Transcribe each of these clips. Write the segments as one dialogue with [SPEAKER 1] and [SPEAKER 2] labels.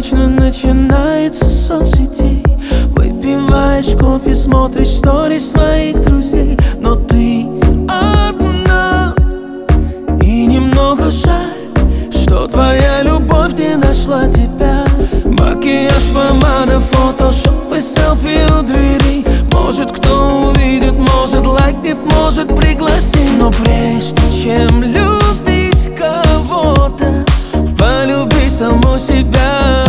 [SPEAKER 1] точно начинается соцсетей. Выпиваешь кофе, смотришь сторис своих друзей, но ты одна. И немного жаль, что твоя любовь не нашла тебя. Макияж, помада, фотошоп и селфи у двери. Может, кто увидит, может, лайкнет, может, пригласит. Но прежде чем любить кого-то, полюби саму себя.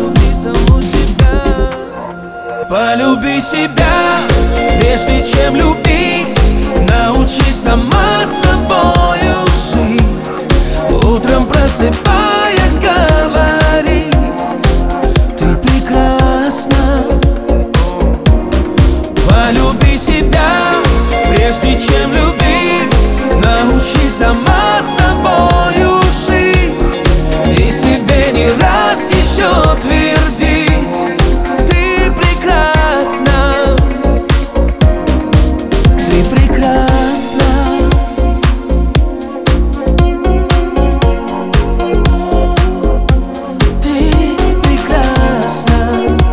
[SPEAKER 1] Полюби себя, прежде чем любить. Научись сама собою жить. Утром просыпаясь, говорить: ты прекрасна. Полюби себя, прежде чем любить. Научись сама собою жить. И себе не раз еще твердить: ты прекрасна. Ты прекрасна. Ты прекрасна.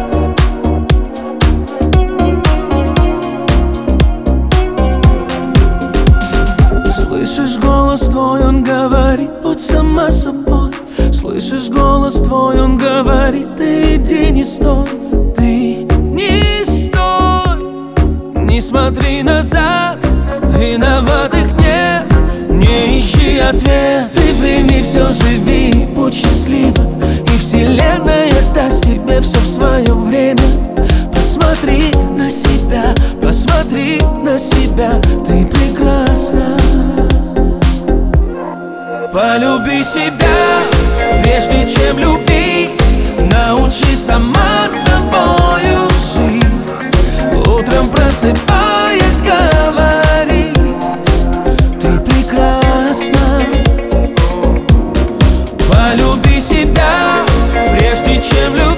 [SPEAKER 1] Слышишь голос твой, он говорит: будь сама собой. Слышишь голос твой, он говорит: ты иди, не стой. Ты не стой. Не смотри назад, виноватых нет. Не ищи ответ. Ты прими все, живи, будь счастлива. И вселенная даст тебе все в свое время. Посмотри на себя, посмотри на себя. Ты прекрасна. Полюби себя, прежде чем любить. Научись сама собою жить. Утром просыпаясь, говорить: ты прекрасна. Полюби себя, прежде чем любить.